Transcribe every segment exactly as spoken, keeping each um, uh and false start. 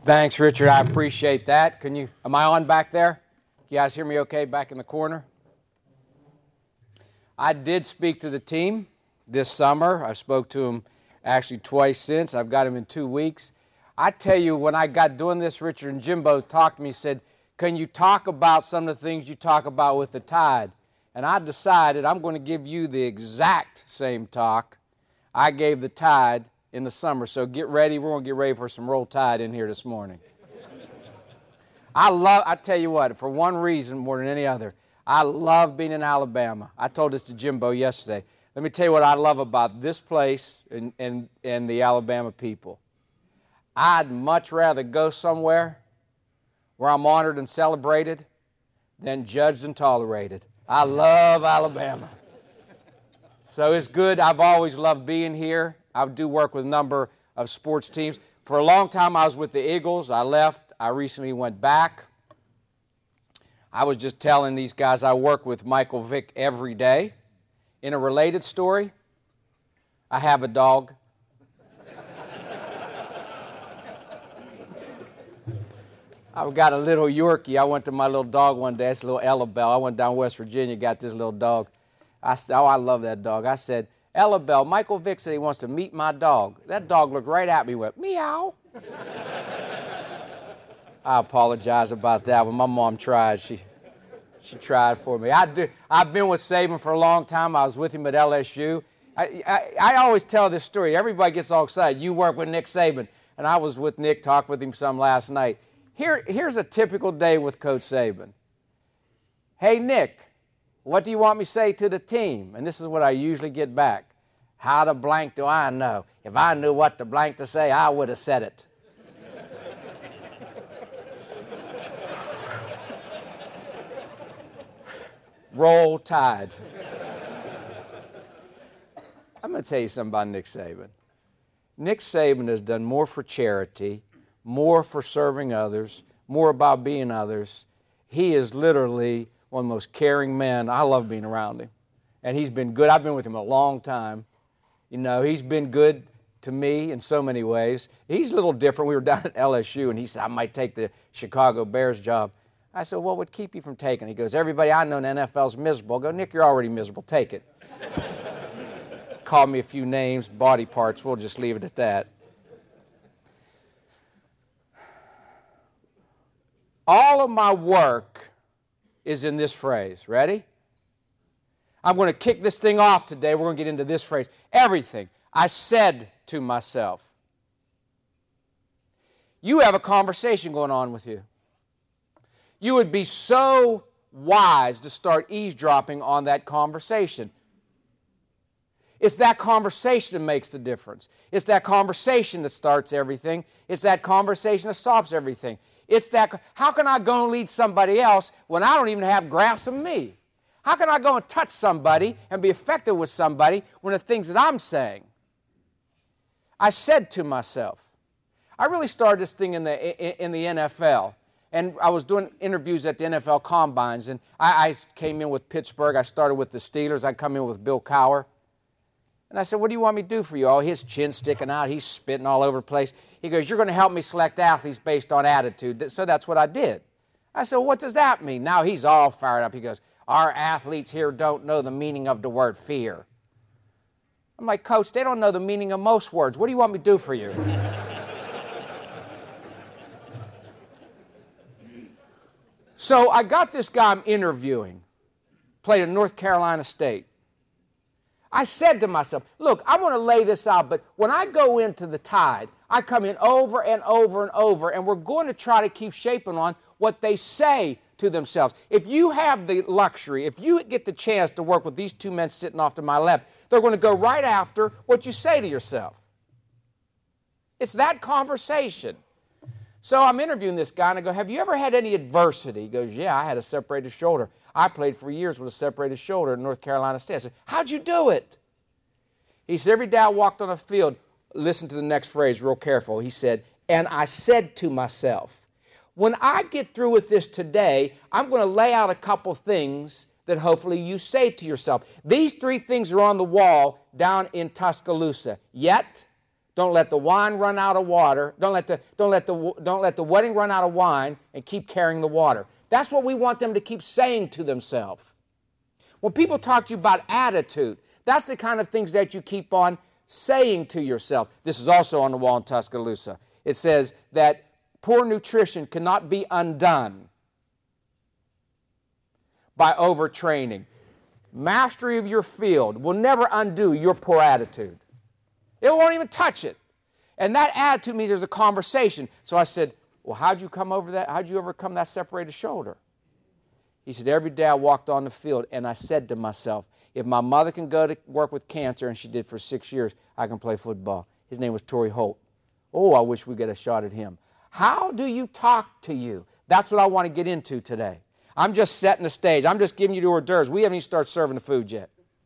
Thanks, Richard. I appreciate that. Can you, am I on back there? You guys hear me okay back in the corner? I did speak to the team this summer. I spoke to them actually twice since. I've got them in two weeks. I tell you, when I got doing this, Richard and Jimbo talked to me, said, can you talk about some of the things you talk about with the Tide? And I decided I'm going to give you the exact same talk I gave the Tide in the summer. So get ready. We're going to get ready for some Roll Tide in here this morning. I love, I tell you what, for one reason more than any other, I love being in Alabama. I told this to Jimbo yesterday. Let me tell you what I love about this place and, and, and the Alabama people. I'd much rather go somewhere where I'm honored and celebrated than judged and tolerated. I love Alabama. So it's good. I've always loved being here. I do work with a number of sports teams. For a long time, I was with the Eagles. I left. I recently went back. I was just telling these guys I work with Michael Vick every day. In a related story, I have a dog. I've got a little Yorkie. I went to my little dog one day. It's a little Ella Bell. I went down West Virginia, got this little dog. I said, oh, I love that dog. I said, Ella Bell, Michael Vick said he wants to meet my dog. That dog looked right at me and went, meow. I apologize about that when my mom tried. She she tried for me. I do, I've been with Saban for a long time. I was with him at L S U. I, I, I always tell this story. Everybody gets all excited. You work with Nick Saban. And I was with Nick, talked with him some last night. Here, here's a typical day with Coach Saban. Hey, Nick, what do you want me to say to the team? And this is what I usually get back. How the blank do I know? If I knew what the blank to say, I would have said it. Roll Tide. I'm going to tell you something about Nick Saban. Nick Saban has done more for charity, more for serving others, more about being others. He is literally one of the most caring men. I love being around him. And he's been good. I've been with him a long time. You know, he's been good to me in so many ways. He's a little different. We were down at L S U, and he said, I might take the Chicago Bears job. I said, what would keep you from taking it? He goes, everybody I know in the N F L is miserable. I go, Nick, you're already miserable. Take it. Call me a few names, body parts. We'll just leave it at that. All of my work is in this phrase. Ready? I'm going to kick this thing off today. We're going to get into this phrase. Everything I said to myself. You have a conversation going on with you. You would be so wise to start eavesdropping on that conversation. It's that conversation that makes the difference. It's that conversation that starts everything. It's that conversation that stops everything. It's that, how can I go and lead somebody else when I don't even have grasp of me? How can I go and touch somebody and be effective with somebody when the things that I'm saying? I said to myself, I really started this thing in the, in the N F L. And I was doing interviews at the N F L Combines, and I, I came in with Pittsburgh. I started with the Steelers. I come in with Bill Cowher. And I said, what do you want me to do for you? Oh, his chin's sticking out. He's spitting all over the place. He goes, you're going to help me select athletes based on attitude. So that's what I did. I said, well, what does that mean? Now he's all fired up. He goes, our athletes here don't know the meaning of the word fear. I'm like, Coach, they don't know the meaning of most words. What do you want me to do for you? So I got this guy I'm interviewing, played at North Carolina State. I said to myself, look, I'm going to lay this out, but when I go into the Tide, I come in over and over and over, and we're going to try to keep shaping on what they say to themselves. If you have the luxury, if you get the chance to work with these two men sitting off to my left, they're going to go right after what you say to yourself. It's that conversation. So I'm interviewing this guy, and I go, have you ever had any adversity? He goes, yeah, I had a separated shoulder. I played for years with a separated shoulder in North Carolina State. I said, how'd you do it? He said, every day I walked on the field, listen to the next phrase real careful. He said, and I said to myself, when I get through with this today, I'm going to lay out a couple things that hopefully you say to yourself. These three things are on the wall down in Tuscaloosa. Yet, Don't let the wine run out of water. Don't let the, don't let the, don't let the wedding run out of wine and keep carrying the water. That's what we want them to keep saying to themselves. When people talk to you about attitude, that's the kind of things that you keep on saying to yourself. This is also on the wall in Tuscaloosa. It says that poor nutrition cannot be undone by overtraining. Mastery of your field will never undo your poor attitude. It won't even touch it. And that attitude means there's a conversation. So I said, well, how'd you come over that? How'd you overcome that separated shoulder? He said, every day I walked on the field and I said to myself, if my mother can go to work with cancer, and she did for six years, I can play football. His name was Torrey Holt. Oh, I wish we could get a shot at him. How do you talk to you? That's what I want to get into today. I'm just setting the stage. I'm just giving you the hors d'oeuvres. We haven't even started serving the food yet.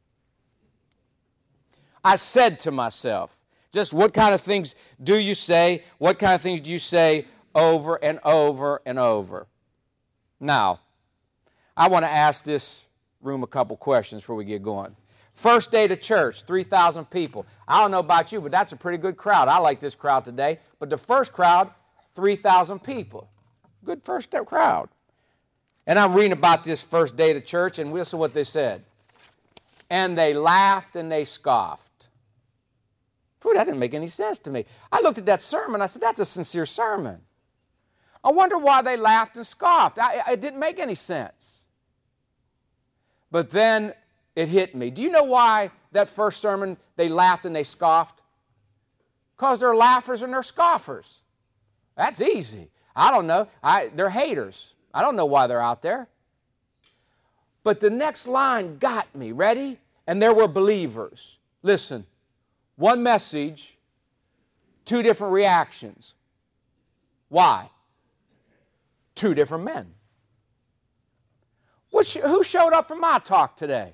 I said to myself, just what kind of things do you say? What kind of things do you say over and over and over? Now, I want to ask this room a couple questions before we get going. First day to church, three thousand people. I don't know about you, but that's a pretty good crowd. I like this crowd today. But the first crowd, three thousand people. Good first crowd. And I'm reading about this first day to church, and listen to what they said. And they laughed and they scoffed. Boy, that didn't make any sense to me. I looked at that sermon, I said, that's a sincere sermon. I wonder why they laughed and scoffed. I, it didn't make any sense. But then it hit me. Do you know why that first sermon they laughed and they scoffed? Because they're laughers and they're scoffers. That's easy. I don't know. I, they're haters. I don't know why they're out there. But the next line got me. Ready? And there were believers. Listen, one message, two different reactions. Why? Two different men. Which, who showed up for my talk today?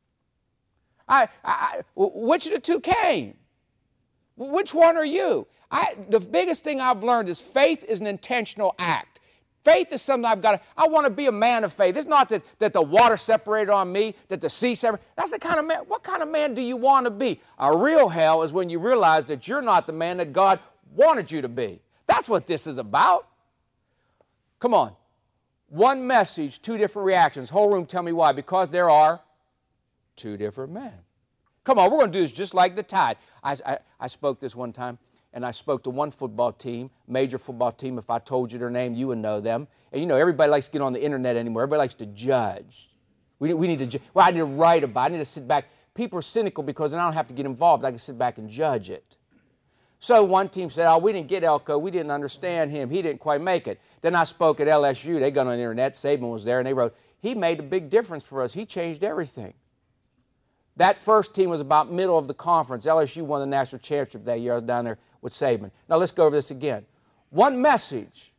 I, I, which of the two came? Which one are you? I, the biggest thing I've learned is faith is an intentional act. Faith is something I've got to, I want to be a man of faith. It's not that, that the water separated on me, that the sea separated. That's the kind of man, what kind of man do you want to be? A real hell is when you realize that you're not the man that God wanted you to be. That's what this is about. Come on. One message, two different reactions. Whole room, tell me why. Because there are two different men. Come on, we're going to do this just like the tide. I, I, I spoke this one time, and I spoke to one football team, major football team. If I told you their name, you would know them. And you know, everybody likes to get on the internet anymore. Everybody likes to judge. We, we need to ju- Well, I need to write about it. I need to sit back. People are cynical because then I don't have to get involved. I can sit back and judge it. So one team said, oh, we didn't get Elko. We didn't understand him. He didn't quite make it. Then I spoke at L S U. They got on the internet. Saban was there, and they wrote, he made a big difference for us. He changed everything. That first team was about middle of the conference. L S U won the national championship that year. I was down there with Saban. Now let's go over this again. One message,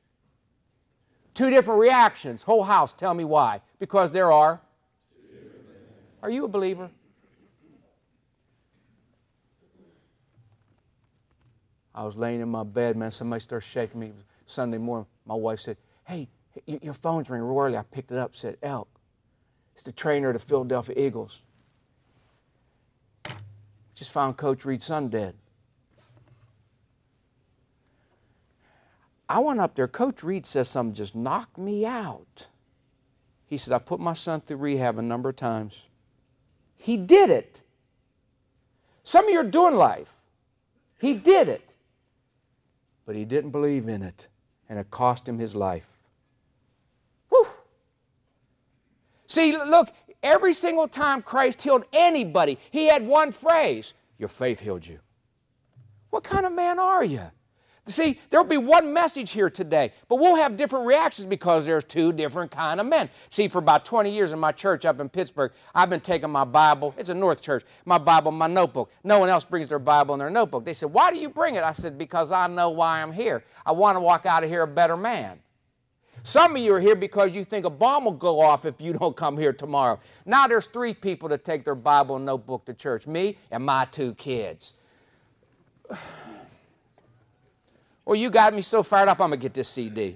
two different reactions. Whole house, tell me why. Because there are. Are you a believer? I was laying in my bed, man. Somebody started shaking me. It was Sunday morning. My wife said, hey, your phone's ringing real early. I picked it up, said, Elk. It's the trainer of the Philadelphia Eagles. Just found Coach Reed's son dead. I went up there. Coach Reed says something just knocked me out. He said, I put my son through rehab a number of times. He did it. Some of you are doing life. He did it. But he didn't believe in it, and it cost him his life. Whew. See, look, every single time Christ healed anybody, he had one phrase, your faith healed you. What kind of man are you? See, there'll be one message here today, but we'll have different reactions because there's two different kind of men. See, for about twenty years in my church up in Pittsburgh, I've been taking my Bible. It's a North Church. My Bible, my notebook. No one else brings their Bible in their notebook. They said, why do you bring it? I said, because I know why I'm here. I want to walk out of here a better man. Some of you are here because you think a bomb will go off if you don't come here tomorrow. Now there's three people that take their Bible and notebook to church, me and my two kids. Well, you got me so fired up, I'm going to get this C D.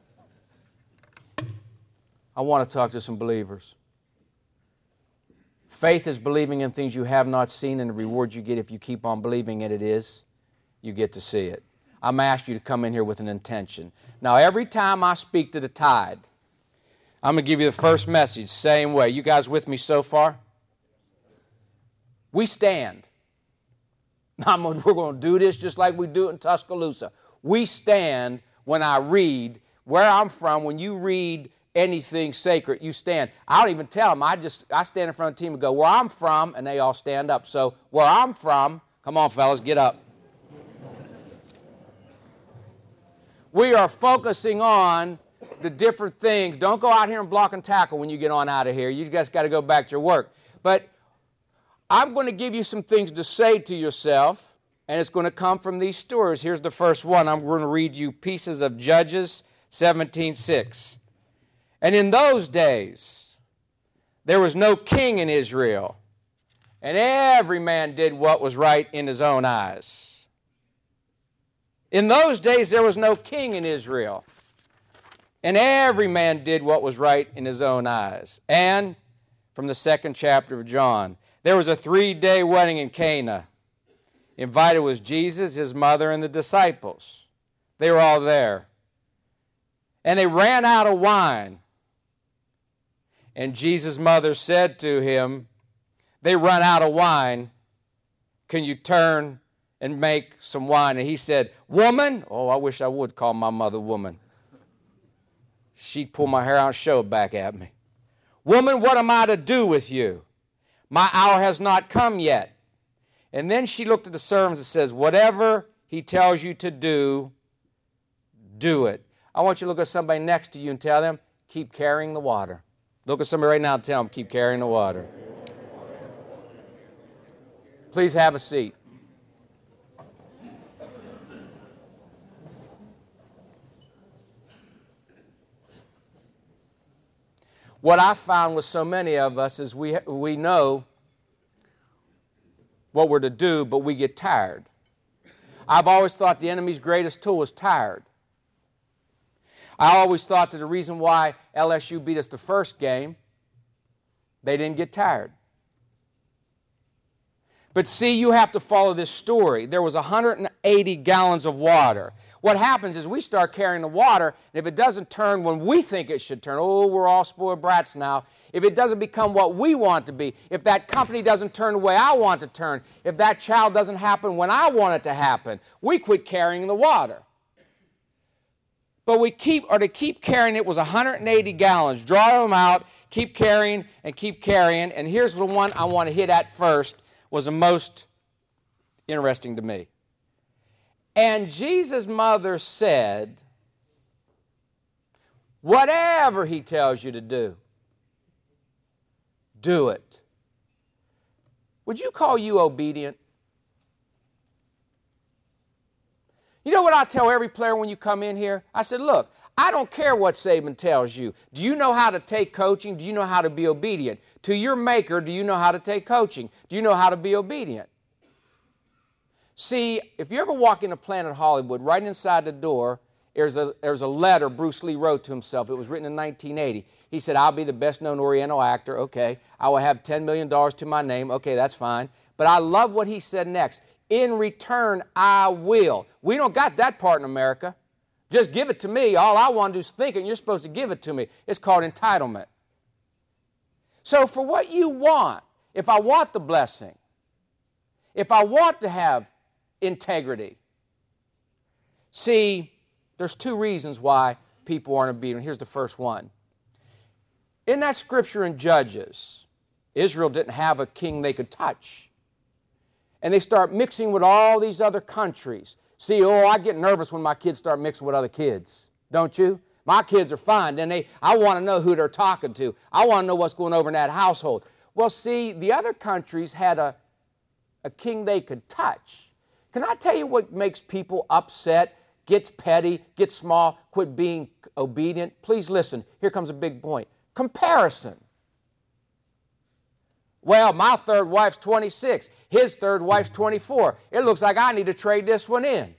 I want to talk to some believers. Faith is believing in things you have not seen, and the reward you get if you keep on believing in it is you get to see it. I'm asking you to come in here with an intention. Now, every time I speak to the tide, I'm going to give you the first message, same way. You guys with me so far? We stand. I'm, we're going to do this just like we do it in Tuscaloosa. We stand when I read. Where I'm from, when you read anything sacred, you stand. I don't even tell them. I just I stand in front of the team and go, where I'm from, and they all stand up. So where I'm from, come on, fellas, get up. We are focusing on the different things. Don't go out here and block and tackle when you get on out of here. You guys got to go back to your work. But I'm going to give you some things to say to yourself, and it's going to come from these stories. Here's the first one. I'm going to read you pieces of Judges seventeen six. And in those days, there was no king in Israel, and every man did what was right in his own eyes. In those days, there was no king in Israel, and every man did what was right in his own eyes. And from the second chapter of John, there was a three-day wedding in Cana. Invited was Jesus, his mother, and the disciples. They were all there. And they ran out of wine. And Jesus' mother said to him, they run out of wine. Can you turn and make some wine? And he said, woman. Oh, I wish I would call my mother woman. She'd pull my hair out and show it back at me. Woman, what am I to do with you? My hour has not come yet. And then she looked at the servants and says, whatever he tells you to do, do it. I want you to look at somebody next to you and tell them, keep carrying the water. Look at somebody right now and tell them, keep carrying the water. Please have a seat. What I found with so many of us is we, we know what we're to do, but we get tired. I've always thought the enemy's greatest tool was tired. I always thought that the reason why L S U beat us the first game, they didn't get tired. But see, you have to follow this story. There was one hundred eighty gallons of water. What happens is we start carrying the water, and if it doesn't turn when we think it should turn, oh, we're all spoiled brats now. If it doesn't become what we want to be, if that company doesn't turn the way I want to turn, if that child doesn't happen when I want it to happen, we quit carrying the water. But we keep, or to keep carrying it was one hundred eighty gallons. Draw them out, keep carrying, and keep carrying. And here's the one I want to hit at first, was the most interesting to me. And Jesus' mother said, whatever he tells you to do, do it. Would you call you obedient? You know what I tell every player when you come in here? I said, look, I don't care what Saban tells you. Do you know how to take coaching? Do you know how to be obedient? To your maker, do you know how to take coaching? Do you know how to be obedient? See, if you ever walk into Planet Hollywood, right inside the door, there's a, there's a letter Bruce Lee wrote to himself. It was written in nineteen eighty. He said, I'll be the best-known Oriental actor. Okay. I will have ten million dollars to my name. Okay, that's fine. But I love what he said next. In return, I will. We don't got that part in America. Just give it to me. All I want to do is think, and you're supposed to give it to me. It's called entitlement. So for what you want, if I want the blessing, if I want to have integrity, see, there's two reasons why people aren't obedient. Here's the first one. In that scripture in Judges, Israel didn't have a king they could touch. And they start mixing with all these other countries. See, oh, I get nervous when my kids start mixing with other kids. Don't you? My kids are fine. Then they, I want to know who they're talking to. I want to know what's going over in that household. Well, see, the other countries had a, a king they could touch. Can I tell you what makes people upset, gets petty, gets small, quit being obedient? Please listen. Here comes a big point. Comparison. Well, my third wife's twenty-six. His third wife's twenty-four. It looks like I need to trade this one in.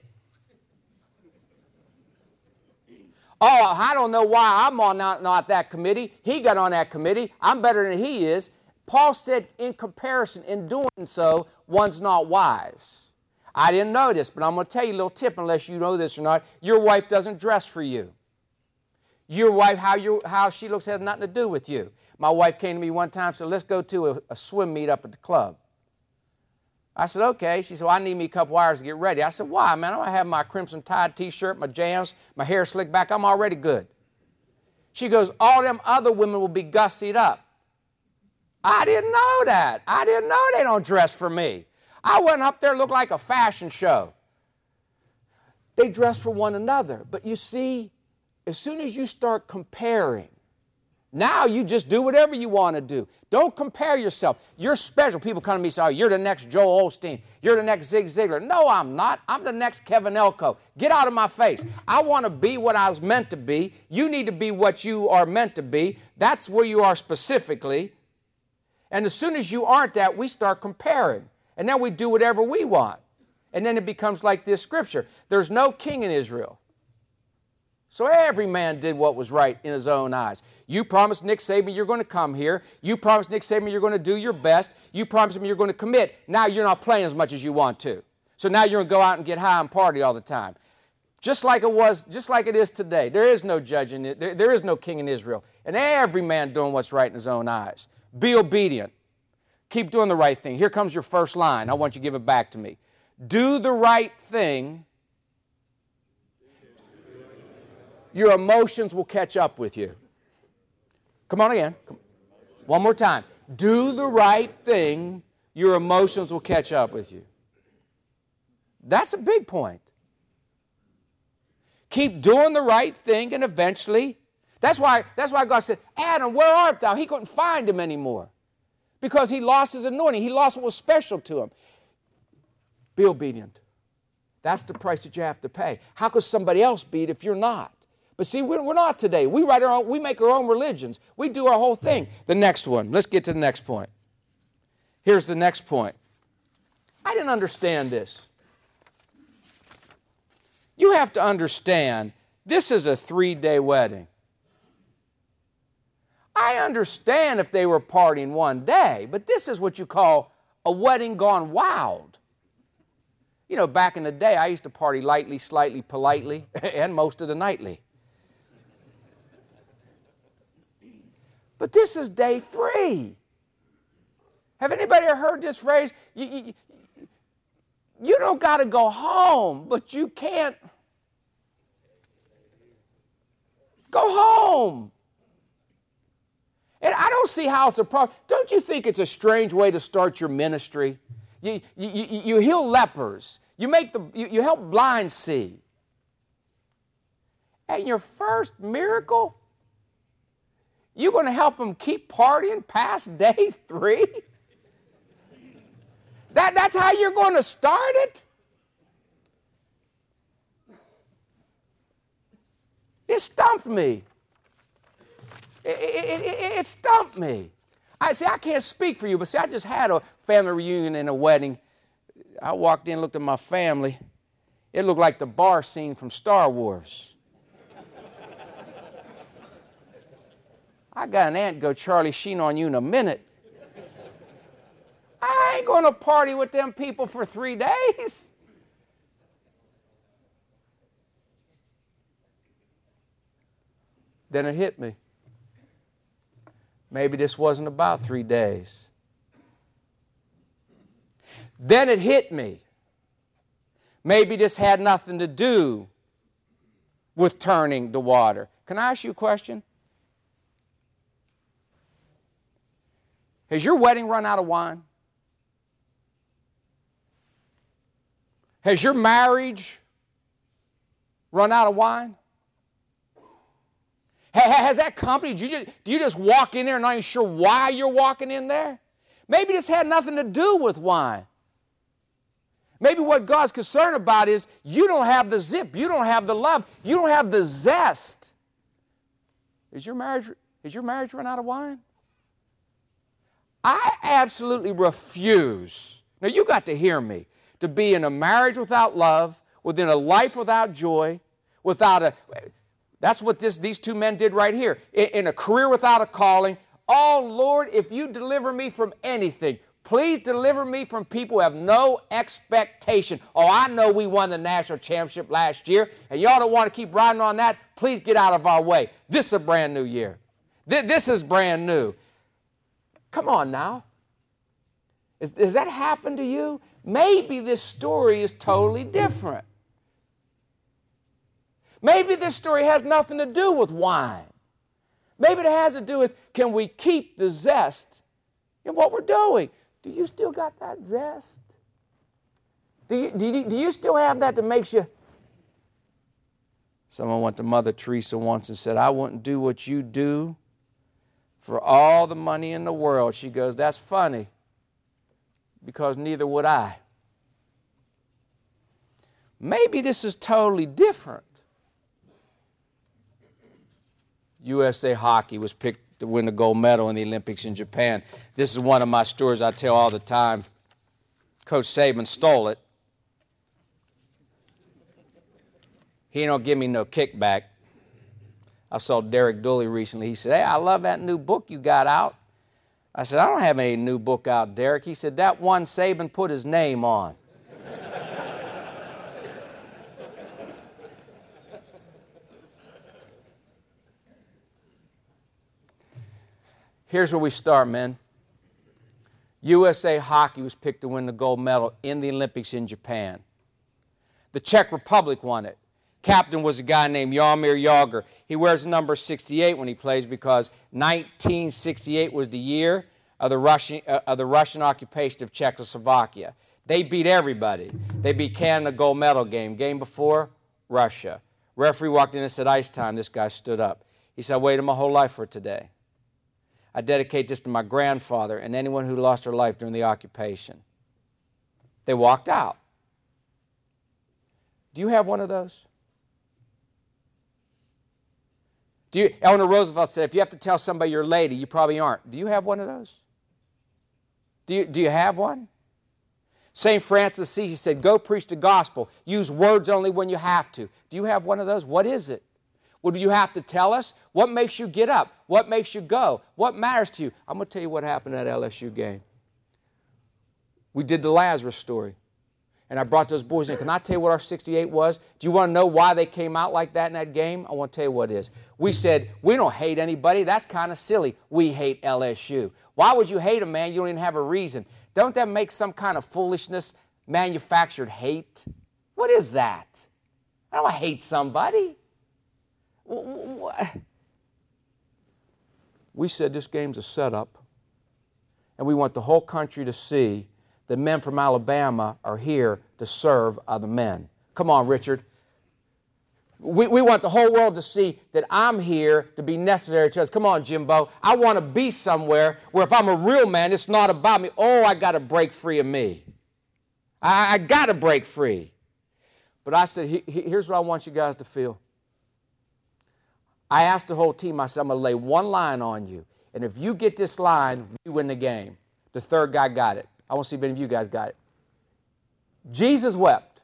Oh, I don't know why I'm on not, not that committee. He got on that committee. I'm better than he is. Paul said in comparison, in doing so, one's not wise. I didn't know this, but I'm going to tell you a little tip, unless you know this or not. Your wife doesn't dress for you. Your wife, how, you, how she looks has nothing to do with you. My wife came to me one time and said, let's go to a, a swim meet up at the club. I said, okay. She said, well, I need me a couple hours to get ready. I said, why, man? I have my Crimson Tide t-shirt, my jams, my hair slicked back. I'm already good. She goes, all them other women will be gussied up. I didn't know that. I didn't know they don't dress for me. I went up there, looked like a fashion show. They dress for one another. But you see, as soon as you start comparing, now you just do whatever you want to do. Don't compare yourself. You're special. People come to me and say, oh, you're the next Joel Osteen. You're the next Zig Ziglar. No, I'm not. I'm the next Kevin Elko. Get out of my face. I want to be what I was meant to be. You need to be what you are meant to be. That's where you are specifically. And as soon as you aren't that, we start comparing. And then we do whatever we want. And then it becomes like this scripture. There's no king in Israel. So every man did what was right in his own eyes. You promised Nick Saban you're going to come here. You promised Nick Saban you're going to do your best. You promised him you're going to commit. Now you're not playing as much as you want to. So now you're going to go out and get high and party all the time. Just like it was, just like it is today. There is no judge in it. There, there is no king in Israel. And every man doing what's right in his own eyes. Be obedient. Keep doing the right thing. Here comes your first line. I want you to give it back to me. Do the right thing. Your emotions will catch up with you. Come on again. One more time. Do the right thing. Your emotions will catch up with you. That's a big point. Keep doing the right thing, and eventually, that's why, that's why God said, Adam, where art thou? He couldn't find him anymore because he lost his anointing. He lost what was special to him. Be obedient. That's the price that you have to pay. How could somebody else be it if you're not? But see, we're, we're not today. We write our own, we make our own religions. We do our whole thing. The next one. Let's get to the next point. Here's the next point. I didn't understand this. You have to understand, this is a three-day wedding. I understand if they were partying one day, but this is what you call a wedding gone wild. You know, back in the day, I used to party lightly, slightly, politely, and most of the nightly. But this is day three. Have anybody ever heard this phrase? You, you, you don't got to go home, but you can't go home. And I don't see how it's a problem. Don't you think it's a strange way to start your ministry? You, you, you, you heal lepers. You, make the, you, you help blind see. And your first miracle, you're going to help them keep partying past day three? That, that's how you're going to start it? It stumped me. It, it, it, it stumped me. I see, I can't speak for you, but see, I just had a family reunion and a wedding. I walked in, looked at my family. It looked like the bar scene from Star Wars. I got an aunt go Charlie Sheen on you in a minute. I ain't going to party with them people for three days. Then it hit me. Maybe this wasn't about three days. Then it hit me. Maybe this had nothing to do with turning the water. Can I ask you a question? Has your wedding run out of wine? Has your marriage run out of wine? Has that company, do you, just, do you just walk in there and not even sure why you're walking in there? Maybe this had nothing to do with wine. Maybe what God's concerned about is you don't have the zip, you don't have the love, you don't have the zest. Is your marriage, is your marriage run out of wine? I absolutely refuse, now you got to hear me, to be in a marriage without love, within a life without joy, without a... That's what this, these two men did right here. In, in a career without a calling, oh, Lord, if you deliver me from anything, please deliver me from people who have no expectation. Oh, I know we won the national championship last year, and y'all don't want to keep riding on that. Please get out of our way. This is a brand new year. This is brand new. Come on now. Is, does that happen to you? Maybe this story is totally different. Maybe this story has nothing to do with wine. Maybe it has to do with, can we keep the zest in what we're doing? Do you still got that zest? Do you, do you, do you still have that that makes you... Someone went to Mother Teresa once and said, I wouldn't do what you do for all the money in the world. She goes, that's funny, because neither would I. Maybe this is totally different. U S A Hockey was picked to win the gold medal in the Olympics in Japan. This is one of my stories I tell all the time. Coach Saban stole it. He don't give me no kickback. I saw Derek Dooley recently. He said, hey, I love that new book you got out. I said, I don't have any new book out, Derek. He said, that one Saban put his name on. Here's where we start, man. U S A Hockey was picked to win the gold medal in the Olympics in Japan. The Czech Republic won it. Captain was a guy named Jaromír Jágr. He wears number sixty-eight when he plays because nineteen sixty-eight was the year of the Russian, uh, of the Russian occupation of Czechoslovakia. They beat everybody. They beat Canada gold medal game. Game before, Russia. Referee walked in and said, ice time. This guy stood up. He said, I waited my whole life for today. I dedicate this to my grandfather and anyone who lost their life during the occupation. They walked out. Do you have one of those? Do you, Eleanor Roosevelt said, if you have to tell somebody you're a lady, you probably aren't. Do you have one of those? Do you, do you have one? Saint Francis of Assisi said, go preach the gospel. Use words only when you have to. Do you have one of those? What is it? Well, do you have to tell us? What makes you get up? What makes you go? What matters to you? I'm going to tell you what happened at that L S U game. We did the Lazarus story. And I brought those boys in. Can I tell you what our sixty-eight was? Do you want to know why they came out like that in that game? I want to tell you what it is. We said, we don't hate anybody. That's kind of silly. We hate L S U. Why would you hate a man? You don't even have a reason. Don't that make some kind of foolishness, manufactured hate? What is that? I don't hate somebody. We said this game's a setup, and we want the whole country to see that men from Alabama are here to serve other men. Come on, Richard. We, we want the whole world to see that I'm here to be necessary to us. Come on, Jimbo. I want to be somewhere where if I'm a real man, it's not about me. Oh, I got to break free of me. I, I got to break free. But I said, he, here's what I want you guys to feel. I asked the whole team, I said, I'm going to lay one line on you. And if you get this line, we win the game. The third guy got it. I want to see if any of you guys got it. Jesus wept.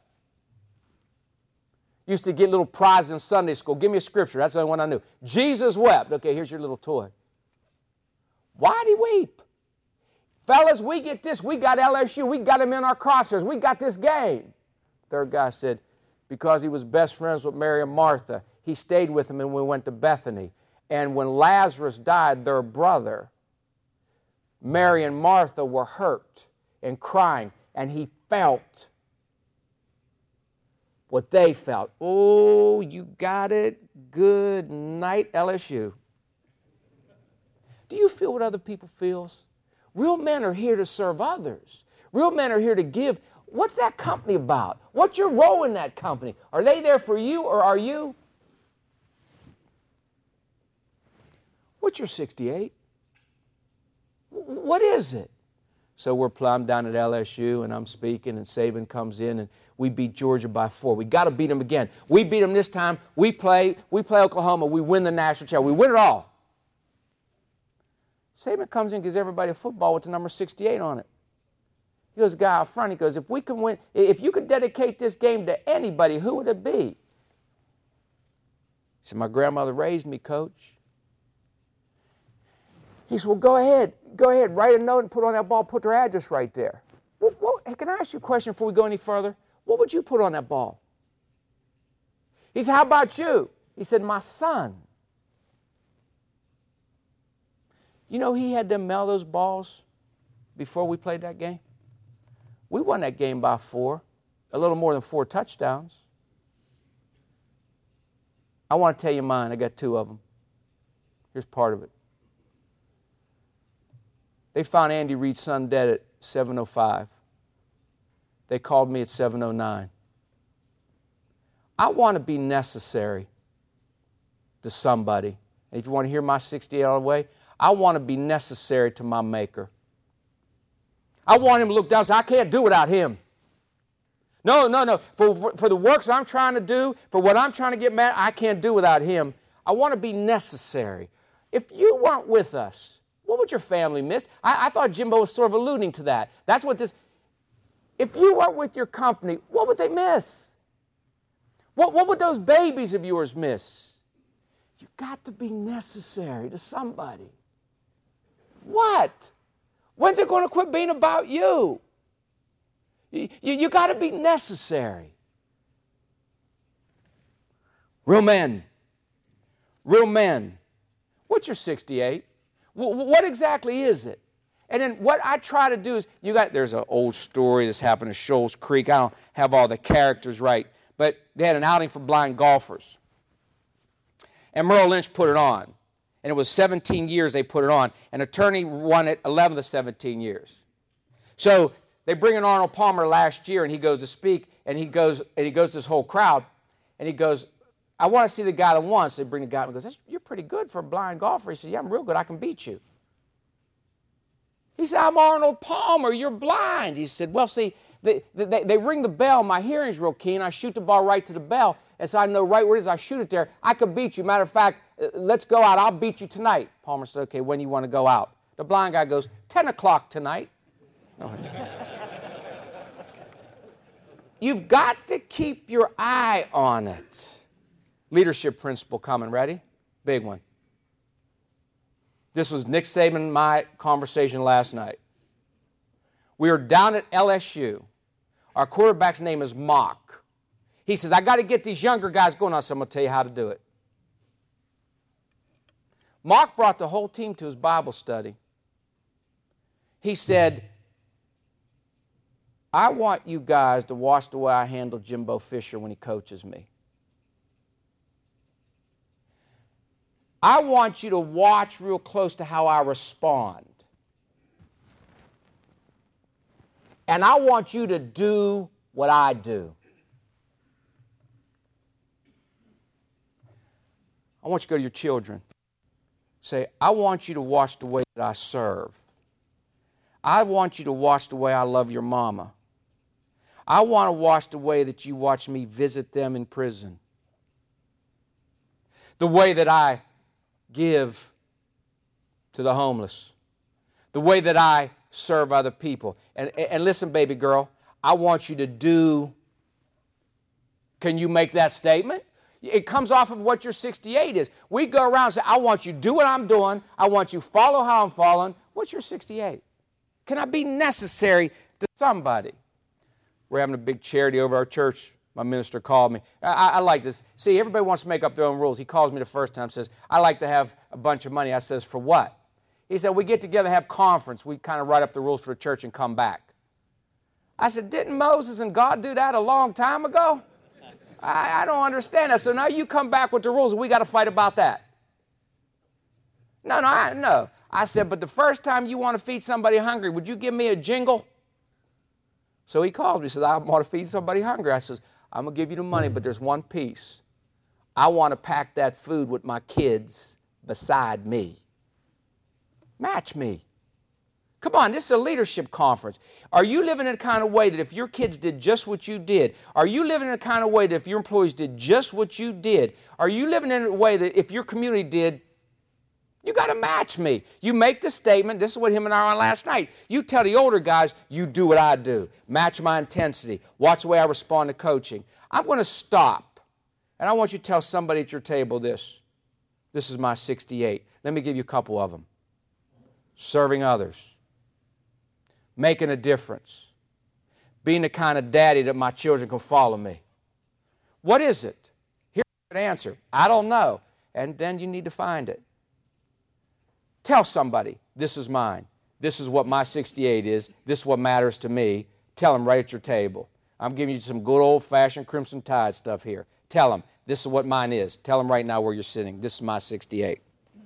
Used to get little prizes in Sunday school. Give me a scripture. That's the only one I knew. Jesus wept. Okay, here's your little toy. Why did he weep? Fellas, we get this. We got L S U. We got him in our crosshairs. We got this game. Third guy said, because he was best friends with Mary and Martha, he stayed with them and we went to Bethany. And when Lazarus died, their brother, Mary and Martha were hurt and crying, and he felt what they felt. Oh, you got it. Good night, L S U. Do you feel what other people feel? Real men are here to serve others. Real men are here to give. What's that company about? What's your role in that company? Are they there for you, or are you? What's your sixty-eight? What is it? So we're plumb down at L S U, and I'm speaking, and Saban comes in, and we beat Georgia by four. We got to beat them again. We beat them this time. We play, we play Oklahoma. We win the national championship. We win it all. Saban comes in and gives everybody a football with the number sixty-eight on it. He goes, the guy out front, he goes, if we can win, if you could dedicate this game to anybody, who would it be? He said, my grandmother raised me, Coach. He said, well, go ahead. Go ahead. Write a note and put on that ball. Put their address right there. Well, well, hey, can I ask you a question before we go any further? What would you put on that ball? He said, how about you? He said, my son. You know he had them mail those balls before we played that game? We won that game by four, a little more than four touchdowns. I want to tell you mine. I got two of them. Here's part of it. They found Andy Reid's son dead at seven oh five. They called me at seven oh nine. I want to be necessary to somebody. And if you want to hear my sixty-eight all the way, I want to be necessary to my Maker. I want him to look down and say, I can't do without him. No, no, no. For, for, for the works I'm trying to do, for what I'm trying to get mad, I can't do without him. I want to be necessary. If you weren't with us, what would your family miss? I, I thought Jimbo was sort of alluding to that. That's what this... If you weren't with your company, what would they miss? What, what would those babies of yours miss? You've got to be necessary to somebody. What? When's it going to quit being about you? You, you, you got to be necessary. Real men. Real men. What's your sixty-eight? W- what exactly is it? And then what I try to do is, you got, there's an old story that's happened at Shoals Creek. I don't have all the characters right, but they had an outing for blind golfers. And Merrill Lynch put it on. And it was seventeen years they put it on. An attorney won it eleven of the seventeen years. So they bring in Arnold Palmer last year, and he goes to speak, and he goes and he goes to this whole crowd, and he goes, I want to see the guy that won. So they bring the guy and goes, you're pretty good for a blind golfer. He said, yeah, I'm real good. I can beat you. He said, I'm Arnold Palmer. You're blind. He said, well, see, they, they, they ring the bell. My hearing's real keen. I shoot the ball right to the bell, and so I know right where it is. I shoot it there. I can beat you. Matter of fact, let's go out. I'll beat you tonight. Palmer said, okay, when do you want to go out? The blind guy goes, ten o'clock tonight. No. You've got to keep your eye on it. Leadership principle coming. Ready? Big one. This was Nick Saban and my conversation last night. We were down at L S U. Our quarterback's name is Mock. He says, I got to get these younger guys going on, so I'm going to tell you how to do it. Mock brought the whole team to his Bible study. He said, I want you guys to watch the way I handle Jimbo Fisher when he coaches me. I want you to watch real close to how I respond. And I want you to do what I do. I want you to go to your children. Say, I want you to watch the way that I serve. I want you to watch the way I love your mama. I want to watch the way that you watch me visit them in prison. The way that I give to the homeless. The way that I serve other people. And, and listen, baby girl, I want you to do. Can you make that statement? It comes off of what your sixty-eight is. We go around and say, I want you to do what I'm doing. I want you to follow how I'm following. What's your sixty-eight? Can I be necessary to somebody? We're having a big charity over our church. My minister called me. I, I like this. See, everybody wants to make up their own rules. He calls me the first time, says, I like to have a bunch of money. I says, for what? He said, we get together, have conference. We kind of write up the rules for the church and come back. I said, didn't Moses and God do that a long time ago? I, I don't understand that. So now you come back with the rules and we got to fight about that. No, no, I, no. I said, but the first time you want to feed somebody hungry, would you give me a jingle? So he called me and said, I want to feed somebody hungry. I says, I'm going to give you the money, but there's one piece. I want to pack that food with my kids beside me. Match me. Come on, this is a leadership conference. Are you living in a kind of way that if your kids did just what you did? Are you living in a kind of way that if your employees did just what you did? Are you living in a way that if your community did, you got to match me? You make the statement. This is what him and I were on last night. You tell the older guys, you do what I do. Match my intensity. Watch the way I respond to coaching. I'm going to stop, and I want you to tell somebody at your table this. This is my sixty-eight. Let me give you a couple of them. serving others, making a difference, being the kind of daddy that my children can follow me. What is it? Here's an answer. I don't know. And then you need to find it. Tell somebody, this is mine. This is what my sixty-eight is. This is what matters to me. Tell them right at your table. I'm giving you some good old-fashioned Crimson Tide stuff here. Tell them, this is what mine is. Tell them right now where you're sitting. This is my sixty-eight.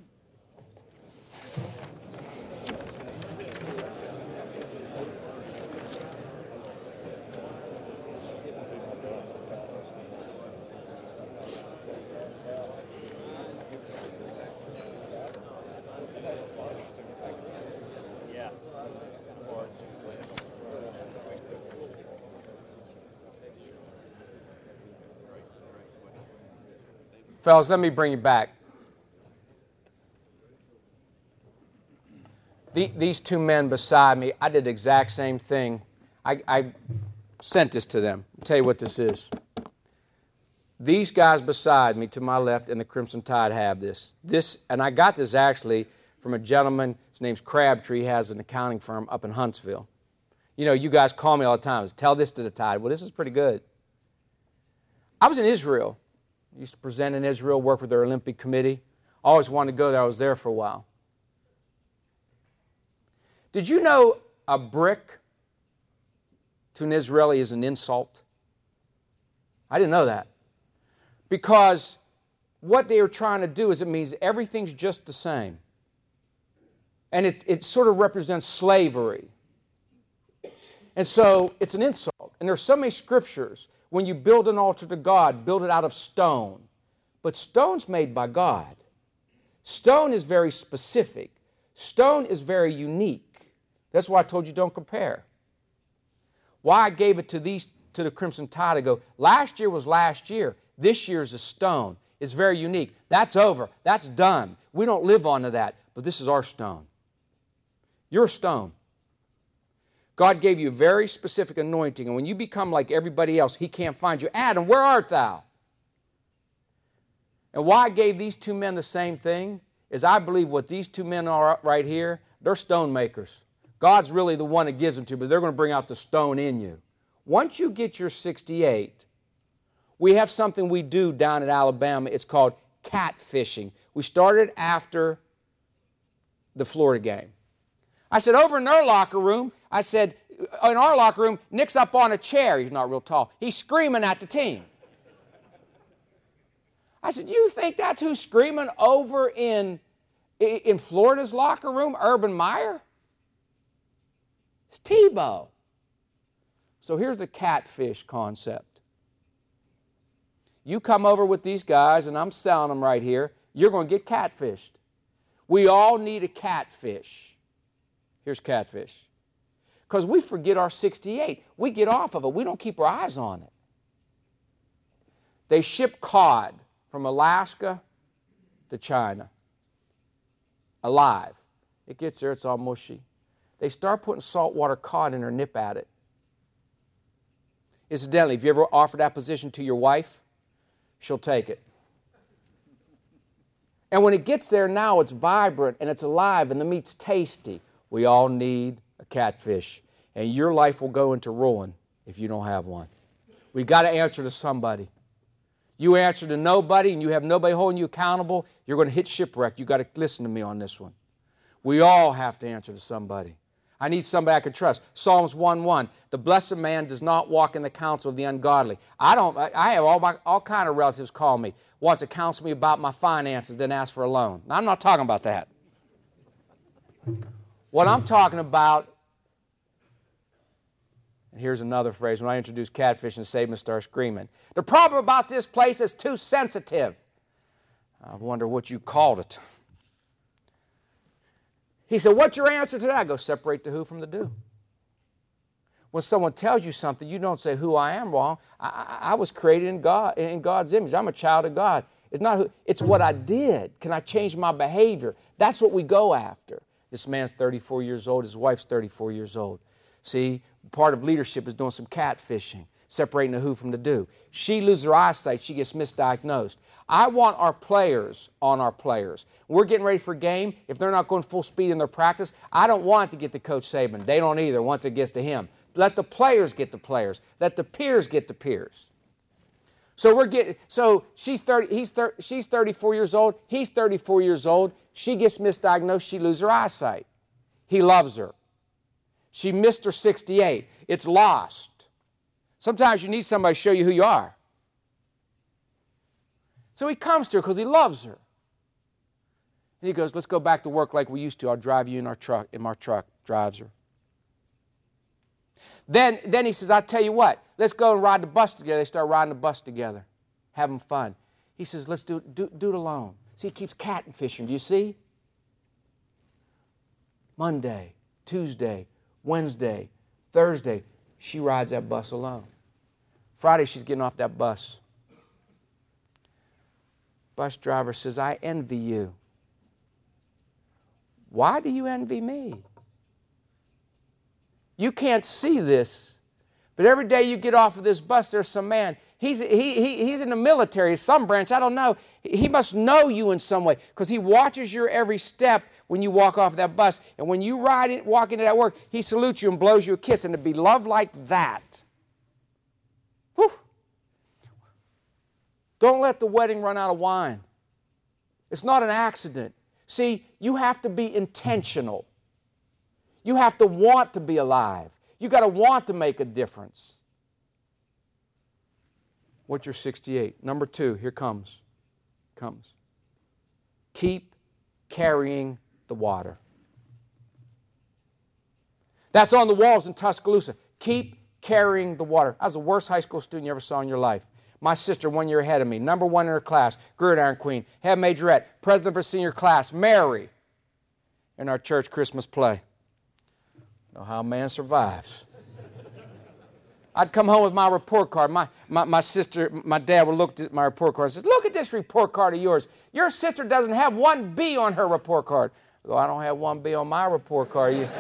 Fellas, let me bring you back. The, these two men beside me, I did the exact same thing. I, I sent this to them. I'll tell you what this is. These guys beside me, to my left, in the Crimson Tide have this. This, and I got this actually from a gentleman, his name's Crabtree, he has an accounting firm up in Huntsville. You know, you guys call me all the time, tell this to the Tide. Well, this is pretty good. I was in Israel. I used to present in Israel, work with their Olympic committee. Always wanted to go there. I was there for a while. Did you know a brick to an Israeli is an insult? I didn't know that. Because what they are trying to do is it means everything's just the same. And it, it sort of represents slavery. And so it's an insult. And there's so many scriptures. When you build an altar to God, build it out of stone. But stone's made by God. Stone is very specific. Stone is very unique. That's why I told you don't compare. Why I gave it to these to the Crimson Tide, I go, last year was last year. This year's a stone. It's very unique. That's over. That's done. We don't live on to that. But this is our stone. You're a stone. God gave you a very specific anointing, and when you become like everybody else, He can't find you. Adam, where art thou? And why I gave these two men the same thing is I believe what these two men are right here, they're stone makers. God's really the one that gives them to you, but they're going to bring out the stone in you. Once you get your sixty-eight, we have something we do down in Alabama. It's called catfishing. We started after the Florida game. I said, over in their locker room, I said, in our locker room, Nick's up on a chair. He's not real tall. He's screaming at the team. I said, you think that's who's screaming over in, in Florida's locker room, Urban Meyer? It's Tebow. So here's the catfish concept. You come over with these guys, and I'm selling them right here, you're going to get catfished. We all need a catfish. Here's catfish. Because we forget our sixty-eight. We get off of it. We don't keep our eyes on it. They ship cod from Alaska to China. Alive. It gets there, it's all mushy. They start putting saltwater cod in there, nip at it. Incidentally, if you ever offer that position to your wife, she'll take it. And when it gets there now, it's vibrant and it's alive and the meat's tasty. We all need a catfish. And your life will go into ruin if you don't have one. We've got to answer to somebody. You answer to nobody and you have nobody holding you accountable, you're going to hit shipwreck. You've got to listen to me on this one. We all have to answer to somebody. I need somebody I can trust. Psalms one one, the blessed man does not walk in the counsel of the ungodly. I don't. I have all my all kind of relatives call me, wants to counsel me about my finances, then ask for a loan. Now, I'm not talking about that. What I'm talking about, and here's another phrase, when I introduce catfish and Saban starts screaming, the problem about this place is too sensitive. I wonder what you called it. He said, what's your answer to that? I go, separate the who from the do. When someone tells you something, you don't say who I am wrong. I, I, I was created in God, in God's image. I'm a child of God. It's not who, it's what I did. Can I change my behavior? That's what we go after. This man's thirty-four years old. His wife's thirty-four years old. See, part of leadership is doing some catfishing. separating the who from the do. She loses her eyesight, she gets misdiagnosed. I want our players on our players. We're getting ready for a game. If they're not going full speed in their practice, I don't want it to get to Coach Saban. They don't either once it gets to him. Let the players get the players. Let the peers get the peers. So we're getting. So she's thirty. He's thirty. She's thirty-four years old. He's thirty-four years old. She gets misdiagnosed. She loses her eyesight. He loves her. She missed her sixty-eight. It's lost. Sometimes you need somebody to show you who you are. So he comes to her because he loves her. And he goes, let's go back to work like we used to. I'll drive you in our truck. In my truck. Drives her. Then, then he says, I'll tell you what. Let's go and ride the bus together. They start riding the bus together. Having fun. He says, let's do, do, do it alone. See, he keeps cat and fishing. Do you see? Monday, Tuesday, Wednesday, Thursday, she rides that bus alone. Friday, she's getting off that bus. Bus driver says, I envy you. Why do you envy me? You can't see this, but every day you get off of this bus, there's some man. He's, he, he, he's in the military, some branch, I don't know. He must know you in some way because he watches your every step when you walk off that bus. And when you ride in, walk into that work, he salutes you and blows you a kiss. And to be loved like that. Whew. Don't let the wedding run out of wine. It's not an accident. See, you have to be intentional. You have to want to be alive. You got to want to make a difference. What's your sixty-eight? Number two, here comes. Comes. Keep carrying the water. That's on the walls in Tuscaloosa. Keep carrying the water. I was the worst high school student you ever saw in your life. My sister, one year ahead of me, number one in her class, gridiron queen, head majorette, president of her senior class, Mary, in our church Christmas play. Know how a man survives. I'd come home with my report card. My, my, my sister, my dad would look at my report card and say, look at this report card of yours. Your sister doesn't have one B on her report card. I go, I don't have one B on my report card. You...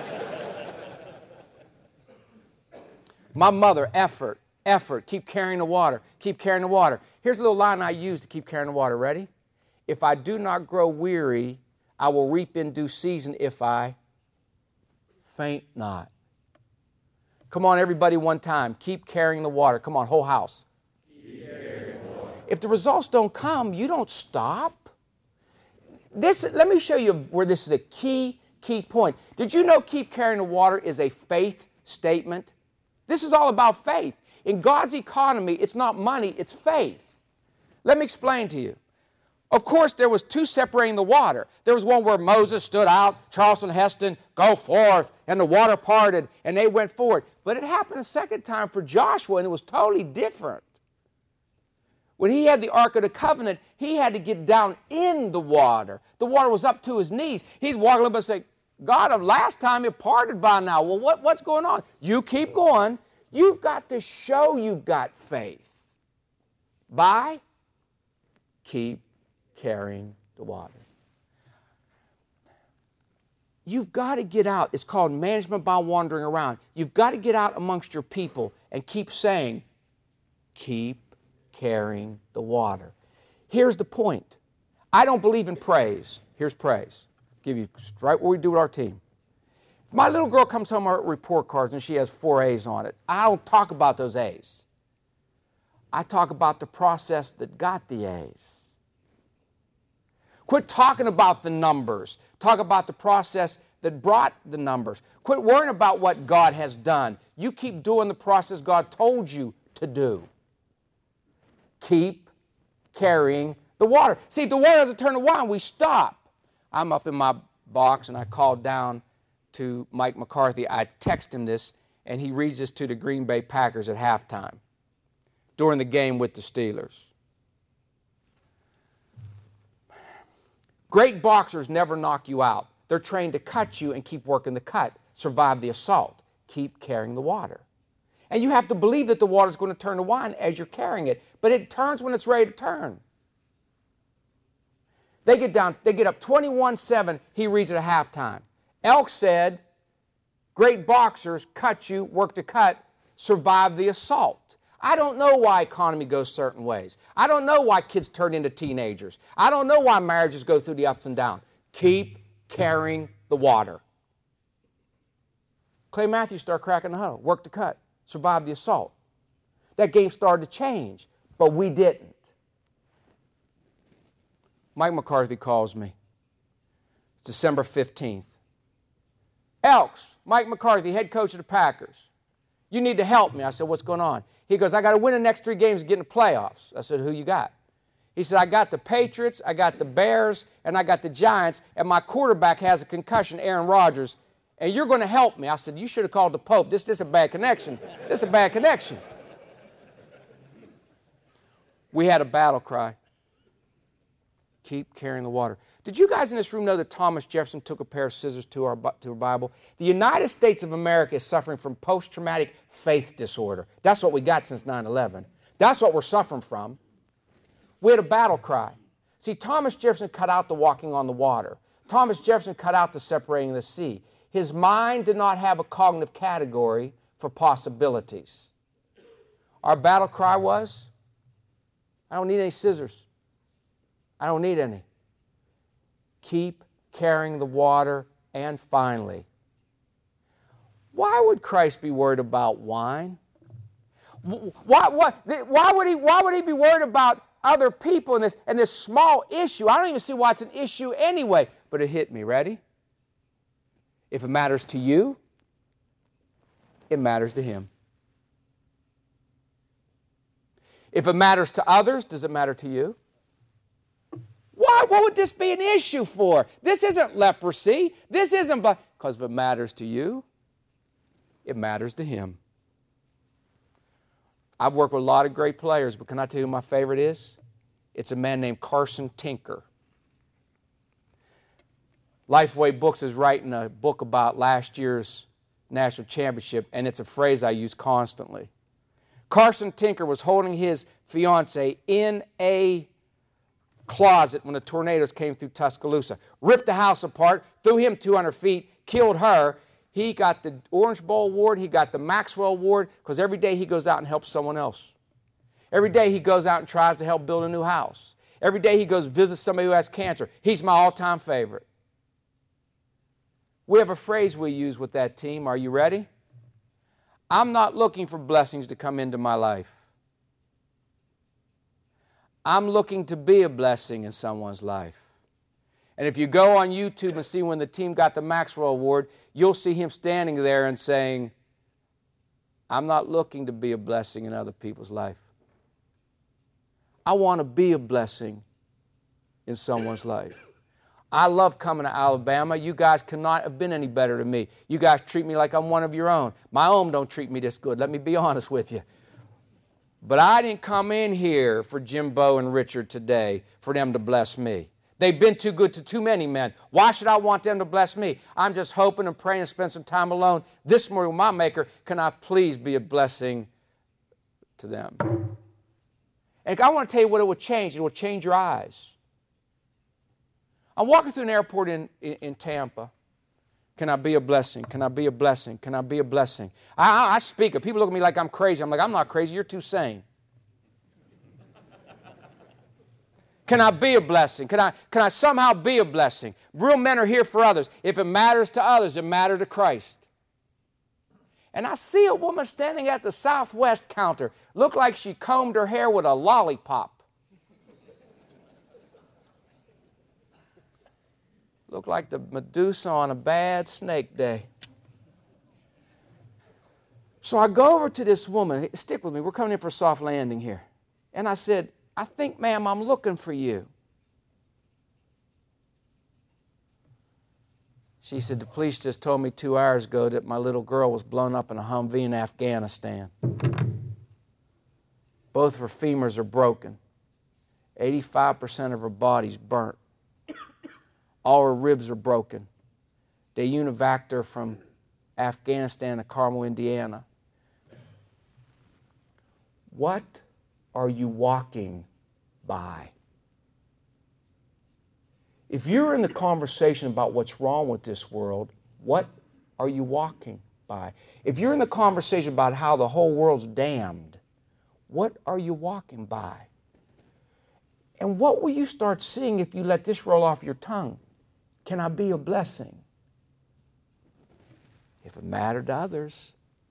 My mother, effort, effort, keep carrying the water, keep carrying the water. Here's a little line I use to keep carrying the water. Ready? If I do not grow weary, I will reap in due season if I faint not. Come on, everybody, one time. Keep carrying the water. Come on, whole house. Keep carrying the water. If the results don't come, you don't stop. This, let me show you where this is a key, key point. Did you know keep carrying the water is a faith statement? This is all about faith. In God's economy, it's not money, it's faith. Let me explain to you. Of course, there was two separating the water. There was one where Moses stood out, Charleston Heston, go forth, and the water parted, and they went forward. But it happened a second time for Joshua, and it was totally different. When he had the Ark of the Covenant, he had to get down in the water. The water was up to his knees. He's walking up and saying, God, last time it parted by now. Well, what, what's going on? You keep going. You've got to show you've got faith. By keep carrying the water. You've got to get out. It's called management by wandering around. You've got to get out amongst your people and keep saying, keep carrying the water. Here's the point. I don't believe in praise. Here's praise. I'll give you right what we do with our team. If my little girl comes home with report cards and she has four A's on it, I don't talk about those A's. I talk about the process that got the A's. Quit talking about the numbers. Talk about the process that brought the numbers. Quit worrying about what God has done. You keep doing the process God told you to do. Keep carrying the water. See, if the water doesn't turn to wine, we stop. I'm up in my box and I called down to Mike McCarthy. I text him this and he reads this to the Green Bay Packers at halftime during the game with the Steelers. Great boxers never knock you out. They're trained to cut you and keep working the cut, survive the assault, keep carrying the water. And you have to believe that the water is going to turn to wine as you're carrying it, but it turns when it's ready to turn. They get down, they get up twenty-one seven, he reads it at halftime. Elk said, great boxers cut you, work the cut, survive the assault. I don't know why economy goes certain ways. I don't know why kids turn into teenagers. I don't know why marriages go through the ups and downs. Keep carrying the water. Clay Matthews started cracking the huddle, worked the cut, survived the assault. That game started to change, but we didn't. Mike McCarthy calls me. It's December fifteenth. Elks, Mike McCarthy, head coach of the Packers. You need to help me. I said, what's going on? He goes, I got to win the next three games to get in the playoffs. I said, who you got? He said, I got the Patriots, I got the Bears, and I got the Giants, and my quarterback has a concussion, Aaron Rodgers, and you're going to help me. I said, you should have called the Pope. This, this is a bad connection. This is a bad connection. We had a battle cry. Keep carrying the water. Did you guys in this room know that Thomas Jefferson took a pair of scissors to our, to our Bible? The United States of America is suffering from post-traumatic faith disorder. That's what we got since nine eleven. That's what we're suffering from. We had a battle cry. See, Thomas Jefferson cut out the walking on the water. Thomas Jefferson cut out the separating the sea. His mind did not have a cognitive category for possibilities. Our battle cry was, I don't need any scissors. I don't need any. Keep carrying the water, and finally, why would Christ be worried about wine? Why, why, why, would, he, why would he be worried about other people in this, in this small issue? I don't even see why it's an issue anyway, but it hit me. Ready? If it matters to you, it matters to him. If it matters to others, does it matter to you? Why? What would this be an issue for? This isn't leprosy. This isn't, because if it matters to you, it matters to him. I've worked with a lot of great players, but can I tell you who my favorite is? It's a man named Carson Tinker. Lifeway Books is writing a book about last year's national championship, and it's a phrase I use constantly. Carson Tinker was holding his fiancée in a closet when the tornadoes came through Tuscaloosa. Ripped the house apart, threw him two hundred feet, killed her. He got the Orange Bowl Award, he got the Maxwell Award, because every day he goes out and helps someone else. Every day he goes out and tries to help build a new house. Every day he goes visit somebody who has cancer. He's my all-time favorite. We have a phrase we use with that team. Are you ready? I'm not looking for blessings to come into my life. I'm looking to be a blessing in someone's life. And if you go on YouTube and see when the team got the Maxwell Award, you'll see him standing there and saying, I'm not looking to be a blessing in other people's life. I want to be a blessing in someone's life. I love coming to Alabama. You guys cannot have been any better to me. You guys treat me like I'm one of your own. My own don't treat me this good. Let me be honest with you. But I didn't come in here for Jimbo and Richard today for them to bless me. They've been too good to too many men. Why should I want them to bless me? I'm just hoping and praying and spend some time alone this morning with my Maker. Can I please be a blessing to them? And I want to tell you what it will change. It will change your eyes. I'm walking through an airport in, in, in Tampa. Can I be a blessing? Can I be a blessing? Can I be a blessing? I, I, I speak it. People look at me like I'm crazy. I'm like, I'm not crazy. You're too sane. Can I be a blessing? Can I, can I somehow be a blessing? Real men are here for others. If it matters to others, it matters to Christ. And I see a woman standing at the Southwest counter. Looked like she combed her hair with a lollipop. Looked like the Medusa on a bad snake day. So I go over to this woman. Stick with me. We're coming in for a soft landing here. And I said, I think, ma'am, I'm looking for you. She said, the police just told me two hours ago that my little girl was blown up in a Humvee in Afghanistan. Both of her femurs are broken. eighty-five percent of her body's burnt. All her ribs are broken. They univac'd her from Afghanistan to Carmel, Indiana. What are you walking by? If you're in the conversation about what's wrong with this world, what are you walking by? If you're in the conversation about how the whole world's damned, What are you walking by? And what will you start seeing if you let this roll off your tongue? Can I be a blessing? If it mattered to others.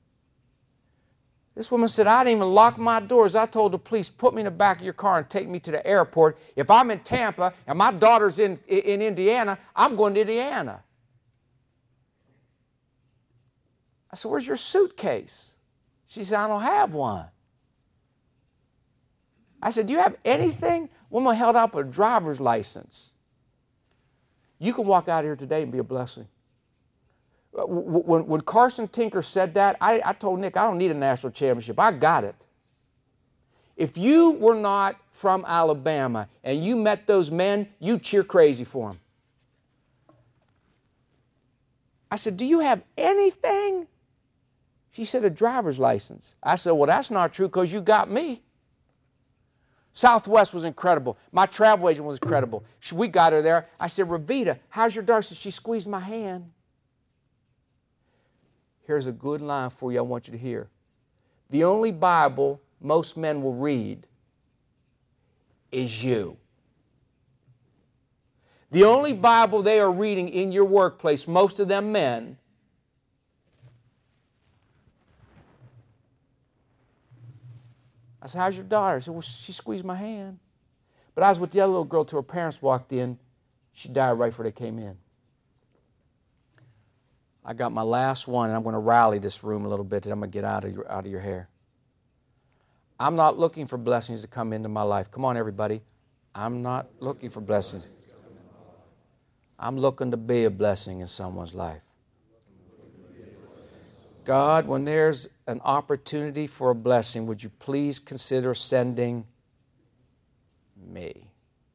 This woman said, I didn't even lock my doors. I told the police, put me in the back of your car and take me to the airport. If I'm in Tampa and my daughter's in, in Indiana, I'm going to Indiana. I said, where's your suitcase? She said, I don't have one. I said, do you have anything? Woman held up a driver's license. You can walk out here today and be a blessing. When, when Carson Tinker said that, I, I told Nick, I don't need a national championship. I got it. If you were not from Alabama and you met those men, you'd cheer crazy for them. I said, do you have anything? She said, a driver's license. I said, well, that's not true because you got me. Southwest was incredible. My travel agent was incredible. We got her there. I said, Ravita, how's your daughter? She said, she squeezed my hand. Here's a good line for you I want you to hear. The only Bible most men will read is you. The only Bible they are reading in your workplace, most of them men, I said, how's your daughter? I said, well, she squeezed my hand. But I was with the other little girl till her parents walked in. She died right before they came in. I got my last one, and I'm going to rally this room a little bit, and I'm going to get out of your, out of your hair. I'm not looking for blessings to come into my life. Come on, everybody. I'm not looking for blessings. I'm looking to be a blessing in someone's life. God, when there's an opportunity for a blessing, would you please consider sending me?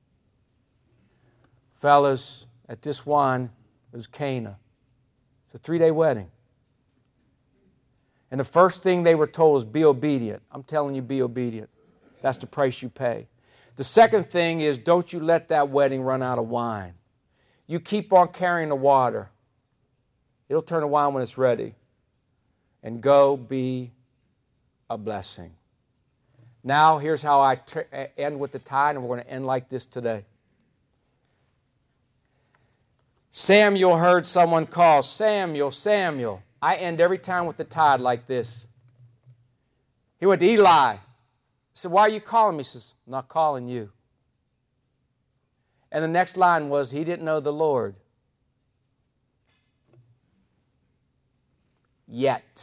Fellas, at this one, it was Cana. It's a three-day wedding. And the first thing they were told was be obedient. I'm telling you, be obedient. That's the price you pay. The second thing is don't you let that wedding run out of wine. You keep on carrying the water. It'll turn to wine when it's ready. And go be a blessing. Now, here's how I t- end with the tithe, and we're going to end like this today. Samuel heard someone call, Samuel, Samuel. I end every time with the tithe like this. He went to Eli. He said, why are you calling me? He says, I'm not calling you. And the next line was, he didn't know the Lord. Yet.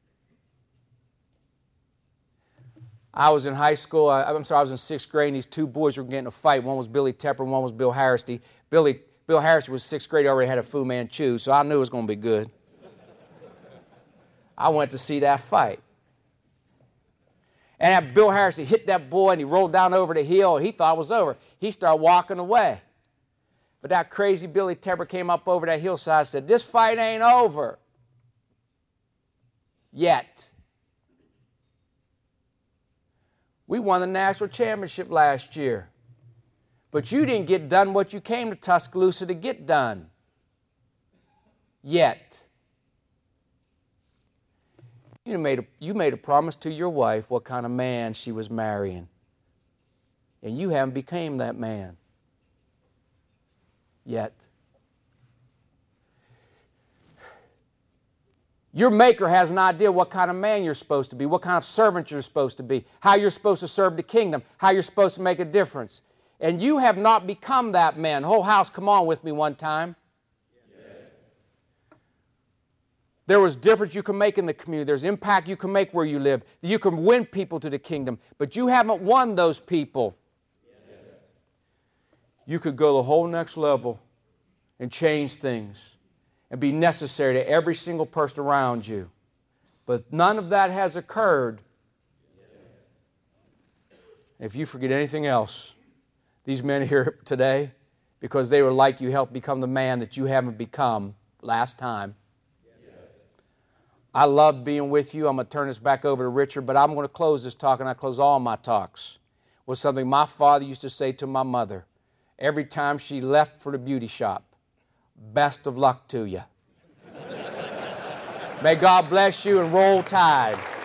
I was in high school, I, I'm sorry, I was in sixth grade, and these two boys were getting in a fight. One was Billy Tepper, one was Bill Harristy. Billy, Bill Harristy was sixth grade, already had a Fu Manchu, so I knew it was going to be good. I went to see that fight. And that Bill Harristy hit that boy, and he rolled down over the hill. He thought it was over. He started walking away. But that crazy Billy Tepper came up over that hillside and said, this fight ain't over. Yet. We won the national championship last year. But you didn't get done what you came to Tuscaloosa to get done. Yet. You made, a, you made a promise to your wife what kind of man she was marrying. And you haven't become that man. Yet. Your maker has an idea what kind of man you're supposed to be, what kind of servant you're supposed to be, how you're supposed to serve the kingdom, how you're supposed to make a difference. And you have not become that man. Whole house, come on with me one time. There was difference you can make in the community. There's impact you can make where you live. You can win people to the kingdom. But you haven't won those people. You could go the whole next level and change things and be necessary to every single person around you. But none of that has occurred. If you forget anything else, these men here today, because they were like you, helped become the man that you haven't become last time. I love being with you. I'm going to turn this back over to Richard, but I'm going to close this talk, and I close all my talks with something my father used to say to my mother every time she left for the beauty shop. Best of luck to you. May God bless you and roll tide.